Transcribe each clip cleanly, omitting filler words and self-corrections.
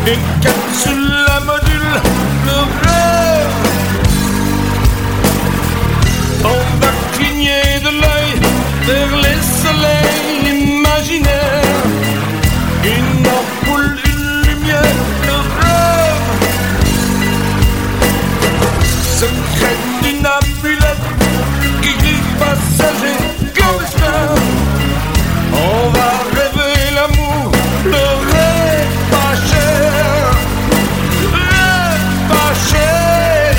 et capsule module le rêve. On va cligner de l'œil vers les soleils imaginaires. Une ampoule, une lumière, le rêve. Secret d'une amulette qui dit passager comme l'espoir. On va rêver l'amour, le rêve pas cher, rêve pas cher.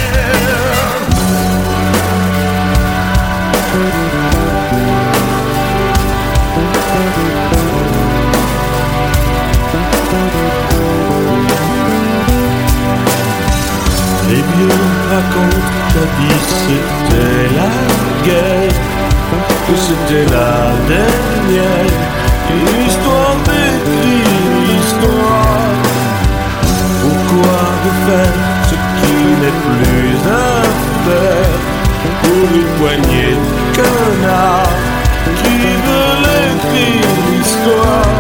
Les vieux racontent jadis c'était la guerre, que c'était la dernière histoire d'écrire l'histoire. Pourquoi refaire ce qui n'est plus à faire pour une poignée de connards qui veulent écrire l'histoire?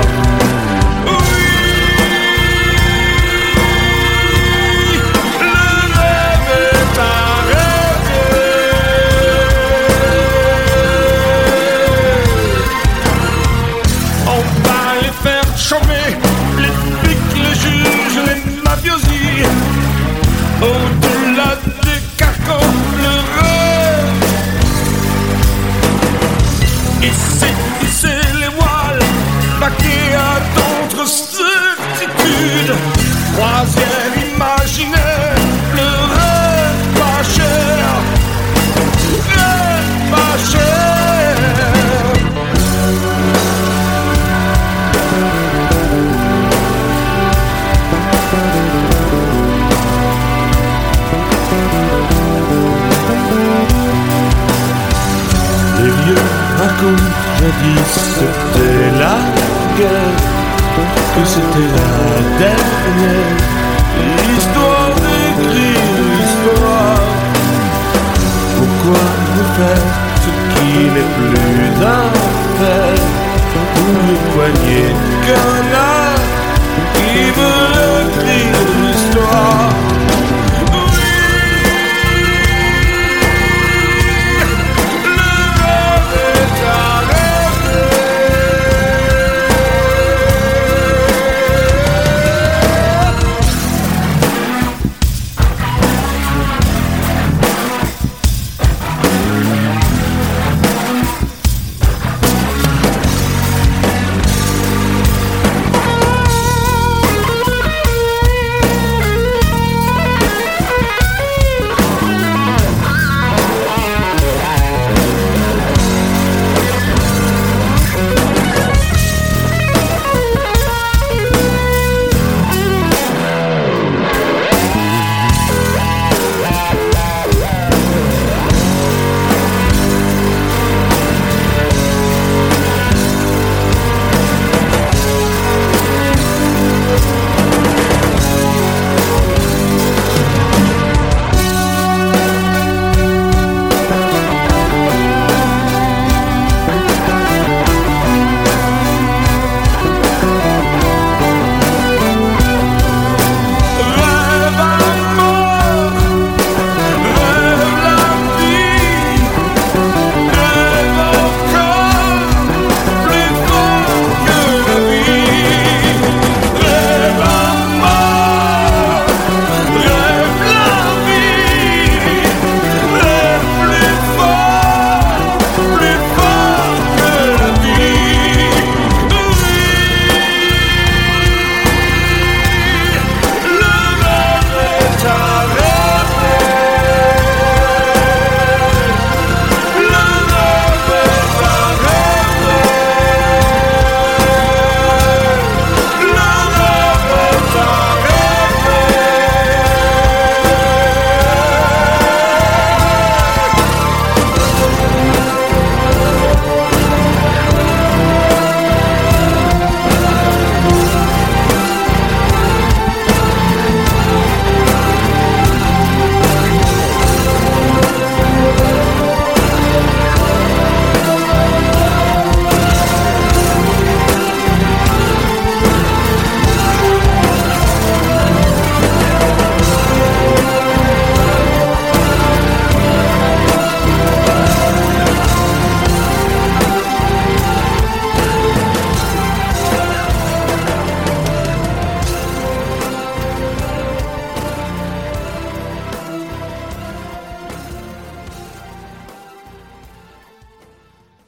Chômer les flics, les juges, les mafiosi. Au-delà des carcans, le rêve. Hisser les voiles, vaquer à d'autres certitudes. Croisière imaginaire, le rêve pas cher. Rêve pas cher. Les vieux racontent jadis c'était la guerre, que c'était la dernière histoire d'écrire l'histoire. Pourquoi refaire ce qui n'est plus à faire pour une poignée de canards?